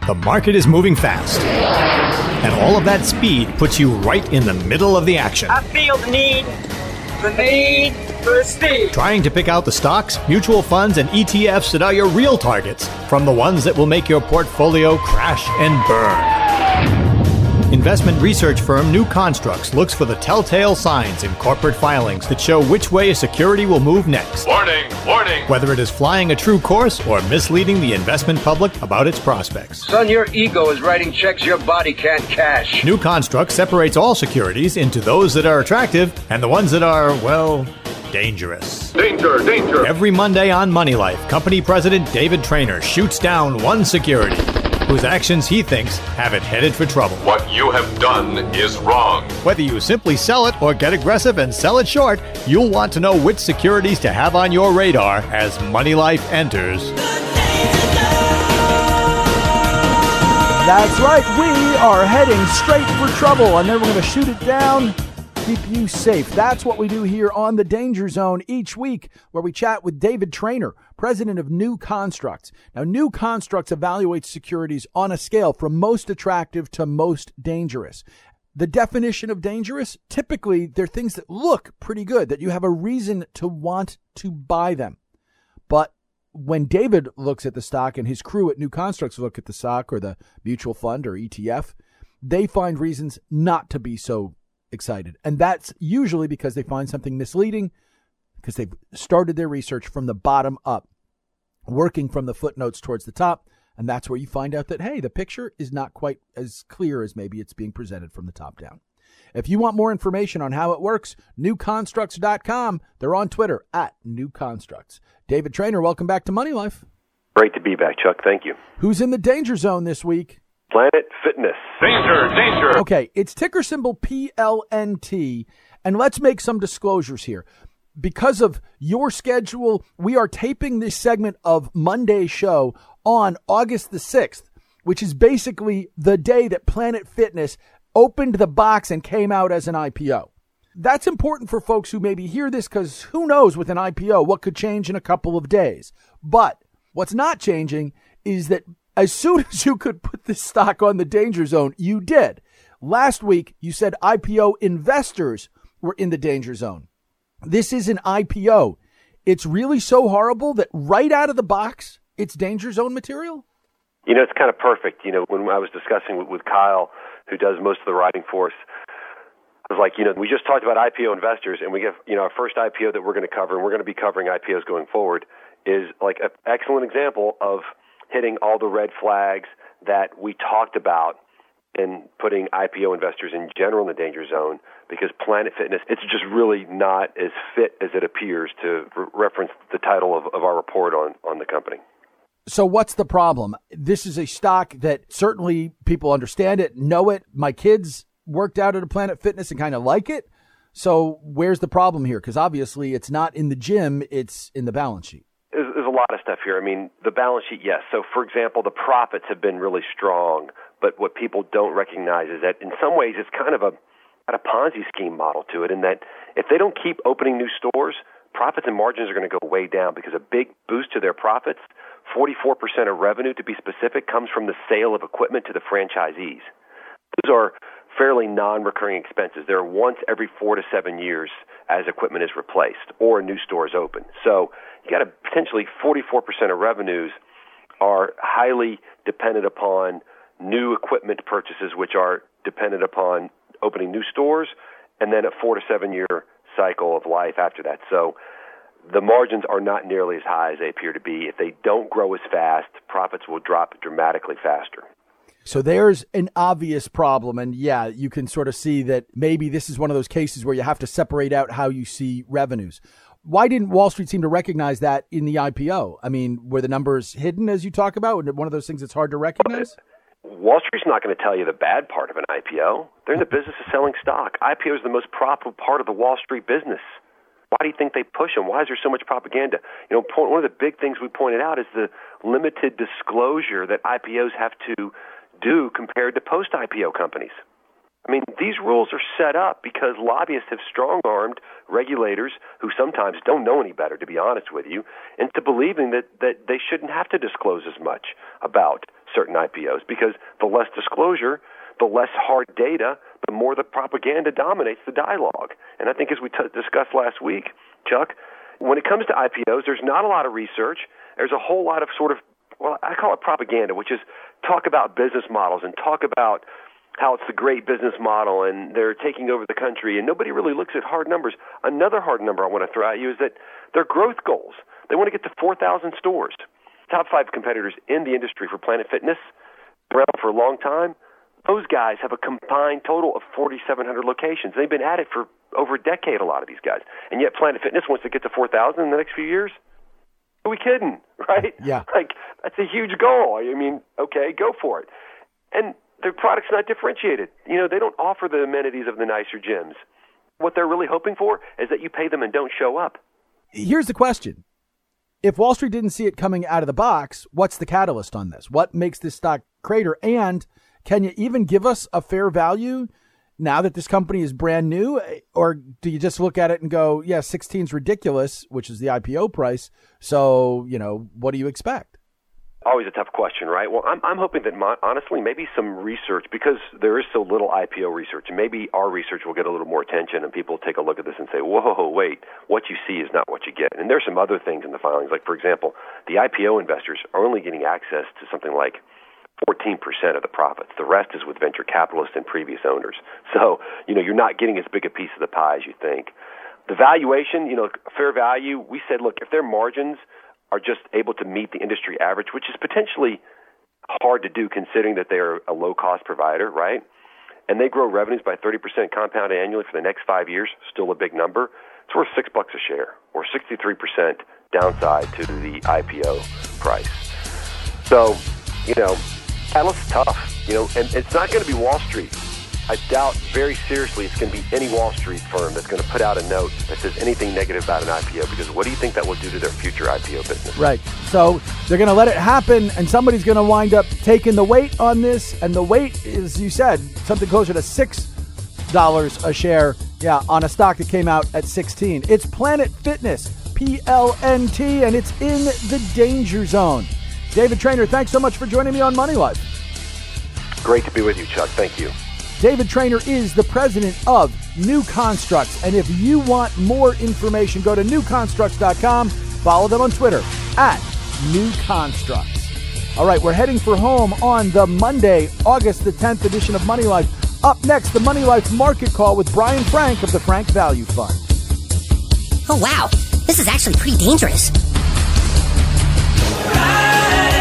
The market is moving fast, and all of that speed puts you right in the middle of the action. I feel the need for speed. Trying to pick out the stocks, mutual funds, and ETFs that are your real targets from the ones that will make your portfolio crash and burn. Investment research firm New Constructs looks for the telltale signs in corporate filings that show which way a security will move next. Warning, warning. Whether it is flying a true course or misleading the investment public about its prospects. Son, your ego is writing checks your body can't cash. New Constructs separates all securities into those that are attractive and the ones that are, well, dangerous. Danger, danger. Every Monday on Money Life, company president David Traynor shoots down one security whose actions he thinks have it headed for trouble. What you have done is wrong. Whether you simply sell it or get aggressive and sell it short, you'll want to know which securities to have on your radar as Money Life enters. That's right, we are heading straight for trouble, and then we're going to shoot it down, keep you safe. That's what we do here on the Danger Zone each week, where we chat with David Traynor, president of New Constructs. Now, New Constructs evaluates securities on a scale from most attractive to most dangerous. The definition of dangerous, typically they're things that look pretty good, that you have a reason to want to buy them. But when David looks at the stock and his crew at New Constructs look at the stock or the mutual fund or ETF, they find reasons not to be so excited. And that's usually because they find something misleading, because they've started their research from the bottom up, working from the footnotes towards the top. And that's where you find out that, hey, the picture is not quite as clear as maybe it's being presented from the top down. If you want more information on how it works, newconstructs.com. They're on Twitter at newconstructs. David Traynor, welcome back to Money Life. Great to be back, Chuck. Thank you. Who's in the danger zone this week? Planet Fitness. Danger, danger. Okay, it's ticker symbol PLNT, and let's make some disclosures here. Because of your schedule, we are taping this segment of Monday's show on August the 6th, which is basically the day that Planet Fitness opened the box and came out as an IPO. That's important for folks who maybe hear this because who knows with an IPO what could change in a couple of days. But what's not changing is that as soon as you could put this stock on the danger zone, you did. Last week, you said IPO investors were in the danger zone. This is an IPO. It's really so horrible that right out of the box, it's danger zone material? You know, it's kind of perfect. You know, when I was discussing with Kyle, who does most of the writing for us, I was like, you know, we just talked about IPO investors, and we have, you know, our first IPO that we're going to cover, and we're going to be covering IPOs going forward, is like an excellent example of hitting all the red flags that we talked about in putting IPO investors in general in the danger zone, because Planet Fitness, it's just really not as fit as it appears to reference the title of our report on the company. So what's the problem? This is a stock that certainly people understand it, know it. My kids worked out at a Planet Fitness and kind of like it. So where's the problem here? Because obviously it's not in the gym, it's in the balance sheet. There's a lot of stuff here. I mean, the balance sheet, yes. So, for example, the profits have been really strong, but what people don't recognize is that in some ways it's kind of a Ponzi scheme model to it, in that if they don't keep opening new stores, profits and margins are going to go way down, because a big boost to their profits, 44% of revenue to be specific, comes from the sale of equipment to the franchisees. Those are fairly non-recurring expenses. They're once every 4 to 7 years as equipment is replaced or a new store is open. So you got potentially 44% of revenues are highly dependent upon new equipment purchases, which are dependent upon opening new stores, and then a 4 to 7 year cycle of life after that. So the margins are not nearly as high as they appear to be. If they don't grow as fast, profits will drop dramatically faster. So there's an obvious problem. And yeah, you can sort of see that maybe this is one of those cases where you have to separate out how you see revenues. Why didn't Wall Street seem to recognize that in the IPO? I mean, were the numbers hidden, as you talk about? One of those things that's hard to recognize? Wall Street's not going to tell you the bad part of an IPO. They're in the business of selling stock. IPO is the most profitable part of the Wall Street business. Why do you think they push them? Why is there so much propaganda? You know, one of the big things we pointed out is the limited disclosure that IPOs have to do compared to post-IPO companies. I mean, these rules are set up because lobbyists have strong-armed regulators who sometimes don't know any better, to be honest with you, into believing that they shouldn't have to disclose as much about certain IPOs, because the less disclosure, the less hard data, the more the propaganda dominates the dialogue. And I think as we discussed last week, Chuck, when it comes to IPOs, there's not a lot of research. There's a whole lot of sort of, well, I call it propaganda, which is talk about business models and talk about how it's the great business model and they're taking over the country, and nobody really looks at hard numbers. Another hard number I want to throw at you is that their growth goals. They want to get to 4,000 stores. Top 5 competitors in the industry for Planet Fitness, around for a long time. Those guys have a combined total of 4,700 locations. They've been at it for over a decade, a lot of these guys. And yet Planet Fitness wants to get to 4,000 in the next few years? Are we kidding, right? Yeah. Like, that's a huge goal. I mean, okay, go for it. And their product's not differentiated. You know, they don't offer the amenities of the nicer gyms. What they're really hoping for is that you pay them and don't show up. Here's the question. If Wall Street didn't see it coming out of the box, what's the catalyst on this? What makes this stock crater? And can you even give us a fair value now that this company is brand new? Or do you just look at it and go, yeah, 16 is ridiculous, which is the IPO price. So, you know, what do you expect? Always a tough question, right? Well, I'm hoping that, honestly, maybe some research, because there is so little IPO research, and maybe our research will get a little more attention and people take a look at this and say, whoa, wait, what you see is not what you get. And there's some other things in the filings, like, for example, the IPO investors are only getting access to something like 14% of the profits. The rest is with venture capitalists and previous owners. So, you know, you're not getting as big a piece of the pie as you think. The valuation, you know, fair value, we said, look, if their margins are just able to meet the industry average, which is potentially hard to do considering that they are a low-cost provider, right? And they grow revenues by 30% compound annually for the next 5 years, still a big number. It's worth $6 a share, or 63% downside to the IPO price. So, you know, Catalyst's tough, you know, and it's not going to be Wall Street. I doubt very seriously it's going to be any Wall Street firm that's going to put out a note that says anything negative about an IPO, because what do you think that will do to their future IPO business? Right. So they're going to let it happen, and somebody's going to wind up taking the weight on this, and the weight is, you said, something closer to $6 a share, yeah, on a stock that came out at 16. It's Planet Fitness, PLNT, and it's in the danger zone. David Traynor, thanks so much for joining me on Money Life. Great to be with you, Chuck. Thank you. David Traynor is the president of New Constructs. And if you want more information, go to newconstructs.com. Follow them on Twitter @NewConstructs. All right, we're heading for home on the Monday, August the 10th edition of Money Life. Up next, the Money Life Market Call with Brian Frank of the Frank Value Fund. Oh, wow. This is actually pretty dangerous. Right.